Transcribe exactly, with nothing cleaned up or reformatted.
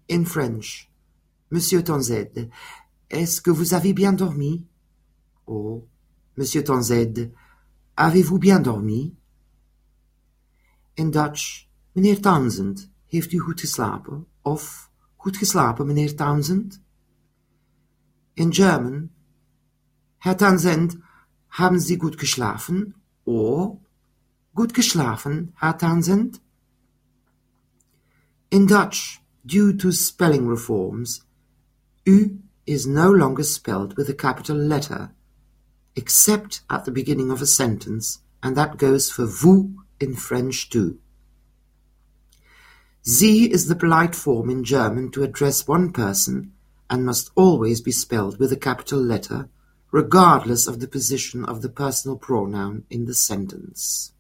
In French, Monsieur Tanzed, est-ce que vous avez bien dormi? Or, Monsieur Tanzed, avez-vous bien dormi? In Dutch, meneer Townsend, heeft u goed geslapen? Of, goed geslapen, meneer Townsend? In German, Herr Townsend, haben Sie gut geschlafen? Or, gut geschlafen, Herr Townsend? In Dutch, due to spelling reforms, U is no longer spelled with a capital letter, except at the beginning of a sentence, and that goes for vous in French too. Sie is the polite form in German to address one person and must always be spelled with a capital letter, regardless of the position of the personal pronoun in the sentence.